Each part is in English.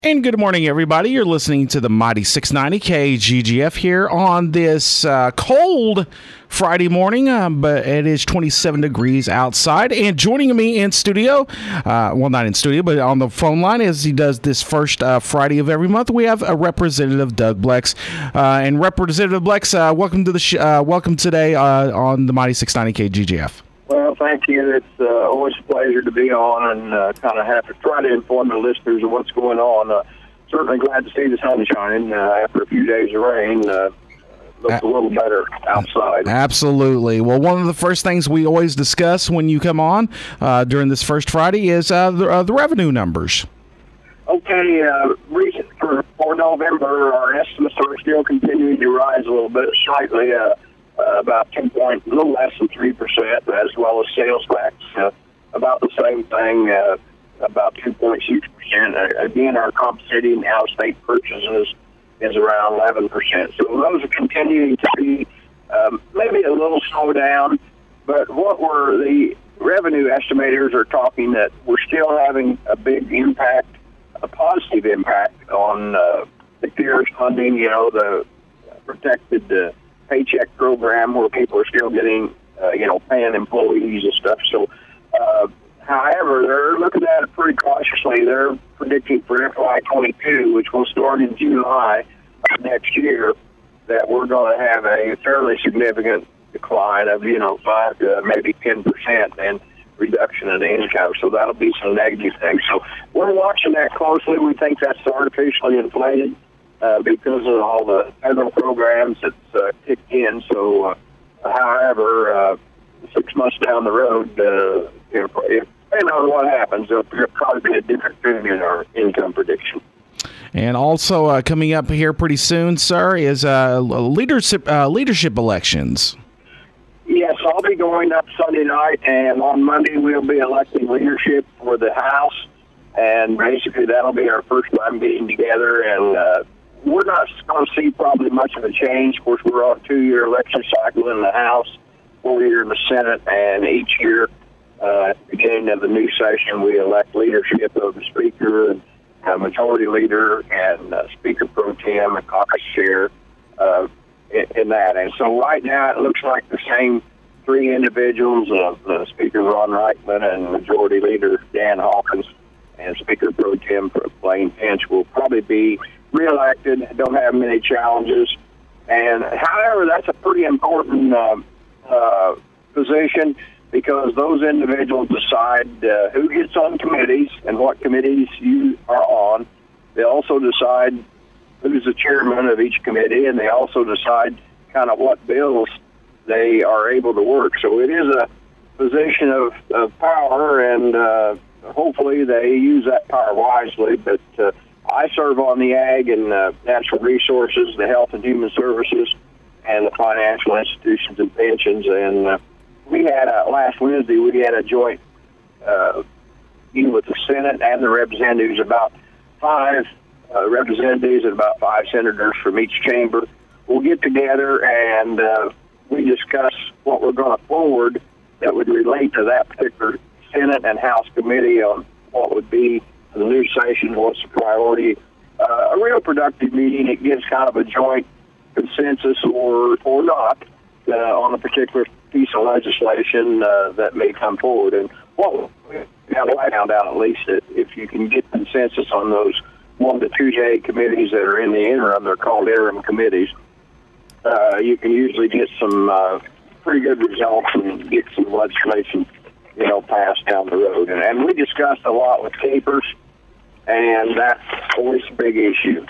And good morning, everybody. You're listening to the Mighty 690 KGGF here on this cold Friday morning, but it is 27 degrees outside. And joining me in studio, well, not in studio, but on the phone line as he does this first Friday of every month, we have Representative Doug Blex. And Representative Blex, welcome to the welcome today on the Mighty 690 KGGF. Well, thank you. It's always a pleasure to be on and kind of have to try to inform the listeners of what's going on. Certainly glad to see the sun shining after a few days of rain. Looks a little better outside. Absolutely. Well, one of the first things we always discuss when you come on during this first Friday is the revenue numbers. Okay, recent for November, our estimates are still continuing to rise a little bit, slightly. About a little less than 3%, as well as sales tax, about the same thing, about 2.6%. Again, our compensating out-of-state purchases is around 11%. So those are continuing to be maybe a little slow down, but the revenue estimators are talking that we're still having a big impact, a positive impact on the CARES funding, the protected paycheck program where people are still getting, paying employees and stuff. So, however, they're looking at it pretty cautiously. They're predicting for FY22, which will start in July of next year, that we're going to have a fairly significant decline of, 5 to maybe 10% and reduction in income. So that'll be some negative things. So we're watching that closely. We think that's artificially inflated. Because of all the federal programs that's kicked in. So, however, 6 months down the road, if depending on what happens, there'll probably be a different tune in our income prediction. And also coming up here pretty soon, sir, is leadership elections. Yes, I'll be going up Sunday night, and on Monday we'll be electing leadership for the House. And basically that'll be our first time getting together, and we're not going to see probably much of a change. Of course, we're on a 2-year election cycle in the House, 4-year in the Senate, and each year at the beginning of the new session, we elect leadership of the Speaker, and Majority Leader, and Speaker Pro Tem, and Caucus Chair in that. And so right now it looks like the same 3 individuals, Speaker Ron Reichman and Majority Leader Dan Hawkins and Speaker Pro Tem Blaine Finch will probably be reelected, don't have many challenges. And however, that's a pretty important position because those individuals decide who gets on committees and what committees you are on. They also decide who's the chairman of each committee, and they also decide kind of what bills they are able to work. So it is a position of power, and hopefully they use that power wisely, but I serve on the Ag and Natural Resources, the Health and Human Services, and the Financial Institutions and Pensions. And we had last Wednesday we had a joint meeting with the Senate and the representatives, about 5 representatives and about 5 senators from each chamber. We'll get together and we discuss what we're going to forward that would relate to that particular Senate and House committee on what would be the new session, what's the priority. A real productive meeting. It gives kind of a joint consensus or not on a particular piece of legislation that may come forward. And what we have found out, at least, that if you can get consensus on those 1 to 2 day committees that are in the interim, they're called interim committees, you can usually get some pretty good results and get some legislation passed down the road. And we discussed a lot with capers, and that's always a big issue.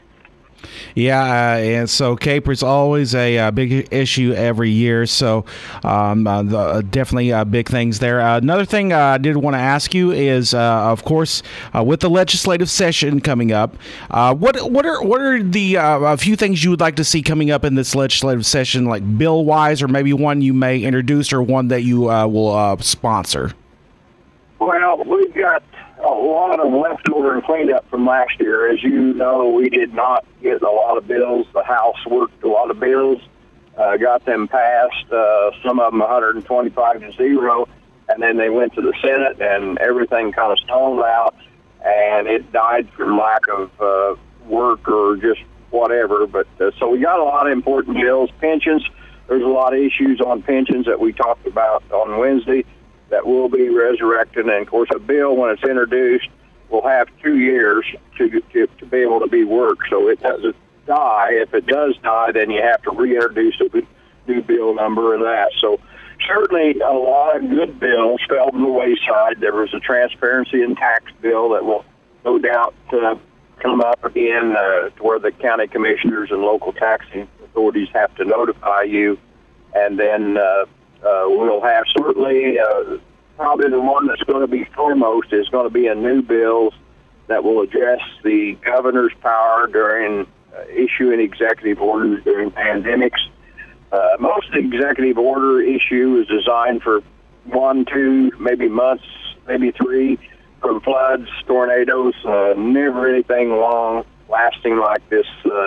Yeah, and so CAPER's always a big issue every year, so definitely big things there. Another thing I did want to ask you is, of course, with the legislative session coming up, what are the a few things you would like to see coming up in this legislative session, like bill-wise, or maybe one you may introduce or one that you will sponsor? Well, we've got a lot of leftover and cleanup from last year. As you know, we did not get a lot of bills. The House worked a lot of bills, got them passed, some of them 125 to 0, and then they went to the Senate and everything kind of stalled out. and it died from lack of work or just whatever. But so we got a lot of important bills. Pensions, there's a lot of issues on pensions that we talked about on Wednesday that will be resurrected. And, of course, a bill, when it's introduced, will have 2 years to be able to be worked. So it doesn't die. If it does die, then you have to reintroduce a new bill number and that. So certainly a lot of good bills fell to the wayside. There was a transparency and tax bill that will no doubt come up again to where the county commissioners and local taxing authorities have to notify you. And then we'll have certainly probably the one that's going to be foremost is going to be a new bill that will address the governor's power during issuing executive orders during pandemics. Most of the executive order issue is designed for 1, 2, maybe months, maybe 3, from floods, tornadoes, never anything long-lasting like this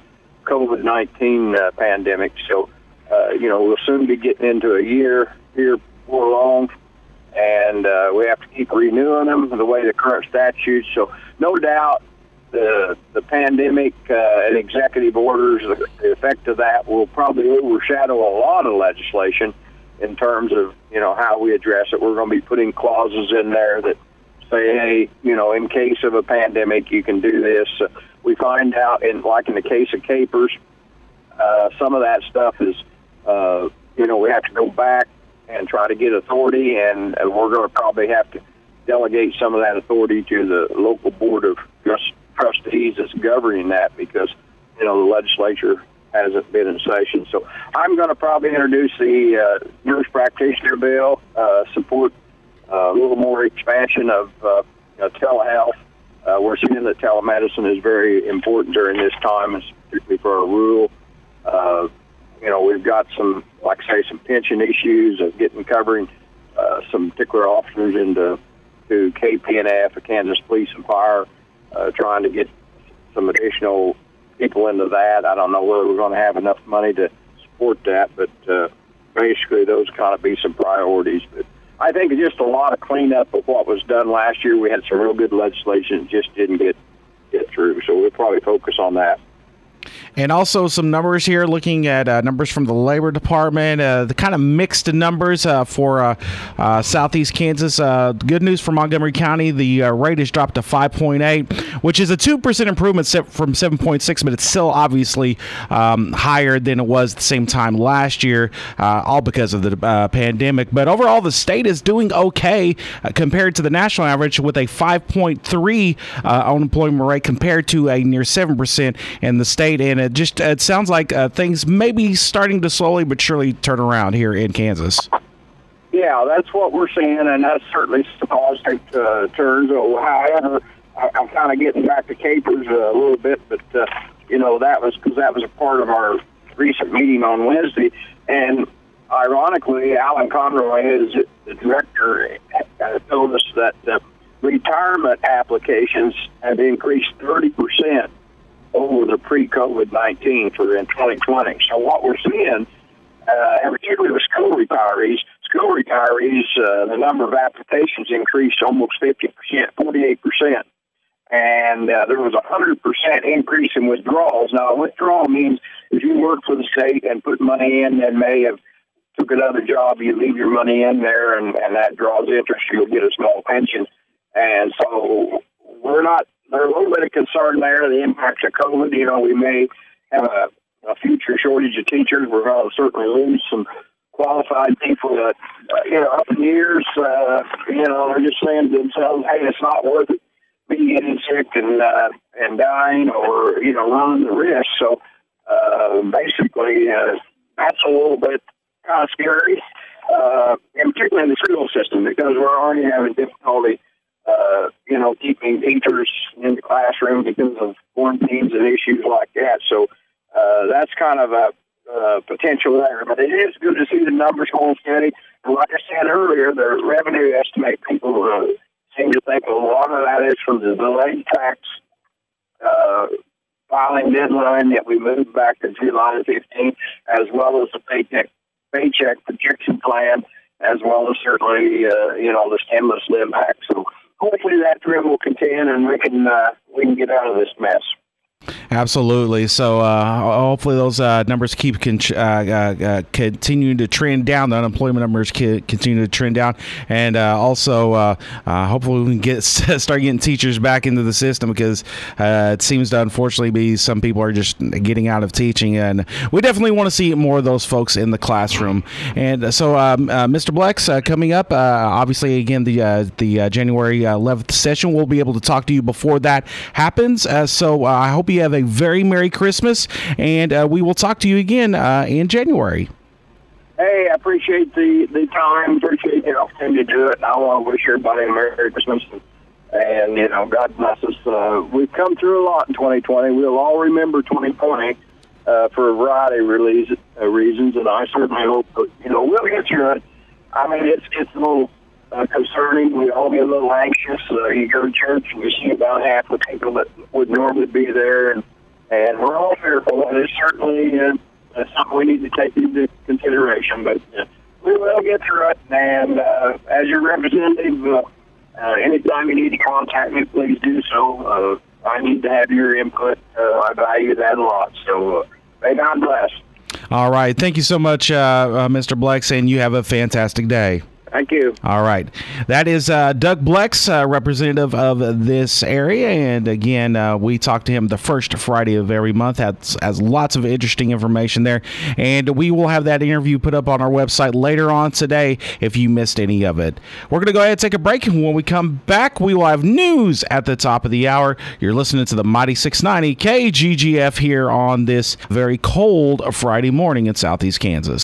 COVID-19 pandemic. So, we'll soon be getting into a year here before long, and we have to keep renewing them the way the current statutes. So, no doubt, the pandemic and executive orders, the effect of that will probably overshadow a lot of legislation in terms of, how we address it. We're going to be putting clauses in there that say, hey, in case of a pandemic, you can do this. We find out, in the case of capers, some of that stuff is, we have to go back and try to get authority, and we're going to probably have to delegate some of that authority to the local board of trustees that's governing that, because the legislature hasn't been in session. So I'm going to probably introduce the nurse practitioner bill, support a little more expansion of telehealth. We're seeing that telemedicine is very important during this time, particularly for our rural. We've got some, some pension issues of covering some particular officers into KPNF, the Kansas Police and Fire, trying to get some additional people into that. I don't know whether we're going to have enough money to support that, but basically those kind of be some priorities. But I think it's just a lot of cleanup of what was done last year. We had some real good legislation that just didn't get through, so we'll probably focus on that. And also some numbers here, looking at numbers from the Labor Department, the kind of mixed numbers for Southeast Kansas. Good news for Montgomery County, the rate has dropped to 5.8, which is a 2% improvement from 7.6, but it's still obviously higher than it was the same time last year, all because of the pandemic. But overall, the state is doing okay compared to the national average, with a 5.3 unemployment rate compared to a near 7% in the state. And it sounds like things may be starting to slowly but surely turn around here in Kansas. Yeah, that's what we're seeing, and that's certainly some positive turns. However, I'm kind of getting back to capers a little bit, but that was because that was a part of our recent meeting on Wednesday. And ironically, Alan Conroy, is the director, told us that retirement applications have increased 30% over the pre-COVID-19 in 2020. So what we're seeing, and particularly with school retirees, the number of applications increased almost 50%, 48%. And there was a 100% increase in withdrawals. Now, a withdrawal means if you work for the state and put money in and may have took another job, you leave your money in there, and that draws interest, you'll get a small pension. And so there's a little bit of concern there, the impacts of COVID. We may have a future shortage of teachers. We're going to certainly lose some qualified people that, up in years, they're just saying to themselves, hey, it's not worth it, me getting sick and dying or, running the risk. So basically, that's a little bit kind of scary, and particularly in the school system, because we're already having difficulty keeping teachers in the classroom because of quarantines and issues like that. So that's kind of a potential there. But it is good to see the numbers going steady. And like I said earlier, the revenue estimate people seem to think a lot of that is from the delayed tax filing deadline that we moved back to July 15th, as well as the paycheck projection plan, as well as certainly, the stimulus impact. So hopefully that trend will continue and we can get out of this mess. Absolutely. So hopefully those numbers keep continuing to trend down. The unemployment numbers continue to trend down, and also hopefully we can start getting teachers back into the system, because it seems to unfortunately be some people are just getting out of teaching, and we definitely want to see more of those folks in the classroom. And so, Mr. Blex, coming up, obviously again the January 11th session, we'll be able to talk to you before that happens. So I hope you have a very Merry Christmas, and we will talk to you again in January. Hey, I appreciate the time, appreciate the opportunity to do it, and I want to wish everybody a Merry Christmas, and God bless us. We've come through a lot in 2020. We'll all remember 2020 for a variety of reasons, and I certainly hope we'll get through it. I mean, it's a little concerning. We all get a little anxious. You go to church and you see about half the people that would normally be there, and we're all fearful, and it's certainly something we need to take into consideration. But we will get through it, and as your representative, anytime you need to contact me, please do so. I need to have your input. I value that a lot. So may God bless. All right. Thank you so much, Mr. Blex, and you have a fantastic day. Thank you. All right. That is Doug Blex, representative of this area. And again, we talk to him the first Friday of every month. Has lots of interesting information there. And we will have that interview put up on our website later on today if you missed any of it. We're going to go ahead and take a break. And when we come back, we will have news at the top of the hour. You're listening to the Mighty 690 KGGF here on this very cold Friday morning in Southeast Kansas.